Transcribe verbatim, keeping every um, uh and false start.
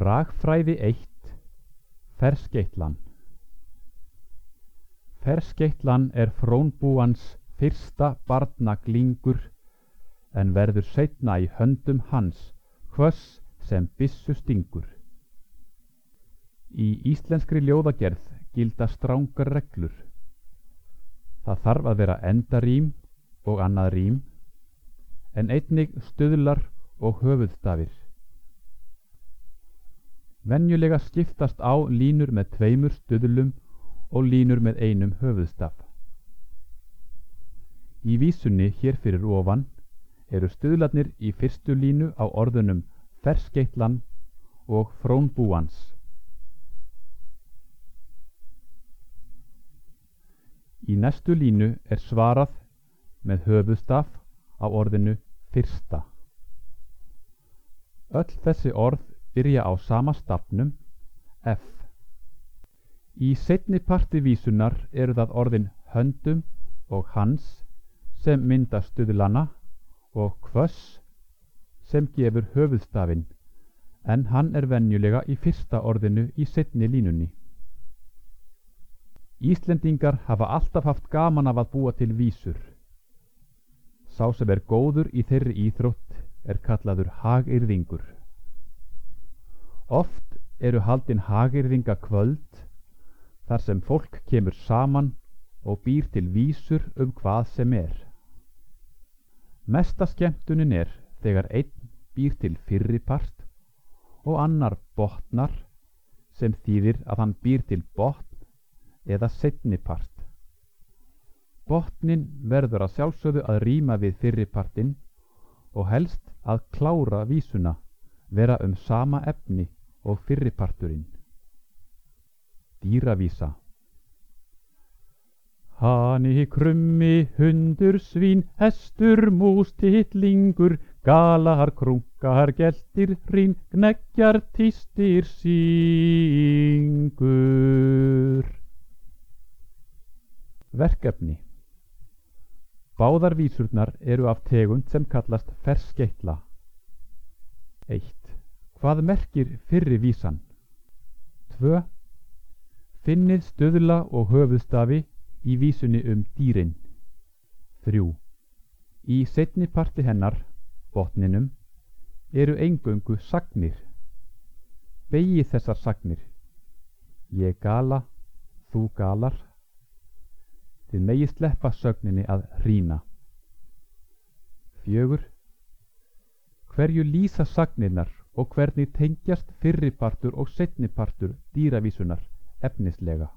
Bragfræði eitt. Ferskeitlan. Ferskeitlan er frónbúans fyrsta barnaglíngur, en verður seinna í höndum hans hvöss sem byssu stingur. Í íslenskri ljóðagerð gilda strangar reglur. Það þarf að vera endarím og annað rím, en einnig stuðlar og höfuðstafir. Venjulega skiptast á línur með tveimur stuðlum og línur með einum höfuðstaf. Í vísunni hér fyrir ofan eru stuðlarnir í fyrstu línu á orðunum ferskeitlan og frónbúans. Í næstu línu er svarað með höfuðstaf á orðinu fyrsta. Öll þessi orð byrja á sama stafnum, F. Í seinni parti vísunar eru það orðin höndum og hans sem mynda stuðlana og hvöss sem gefur höfuðstafinn, en hann er venjulega í fyrsta orðinu í seinni línunni. Íslendingar hafa alltaf haft gaman af að búa til vísur. Sá sem er góður í þeirri íþrótt er kallaður hagyrðingur. Oft eru haldin hagyrðingakvöld þar sem fólk kemur saman og býr til vísur um hvað sem er. Mesta skemmtunin er þegar einn býr til fyrri part og annar botnar, sem þýðir að hann býr til botn eða seinni part. Botnin verður að sjálfsögðu að ríma við fyrri partinn og helst að klára vísuna vera um sama efni og fyrri parturinn. Dýravísa. Hani, krummi, hundur, svín, hestur, mús, tittlingur, galar, krunkar, geltir, hrín, gneggjar, tístir, syngur. Verkefni. Báðar vísurnar eru af tegund sem kallast ferskeitla. eitt. Hvað merkir fyrri vísan? tvö. Finnið stuðla og höfuðstafi í vísunni um dýrin. þrjú. Í seinni parti hennar, botninum, eru eingöngu sagnir. Beygi þessar sagnir. Ég gala, þú galar. Þið megi sleppa sögninni að hrína. fjögur. Hverju lýsa sagnirnar og hvernig tengjast fyrripartur og seinnipartur dýravísunar efnislega?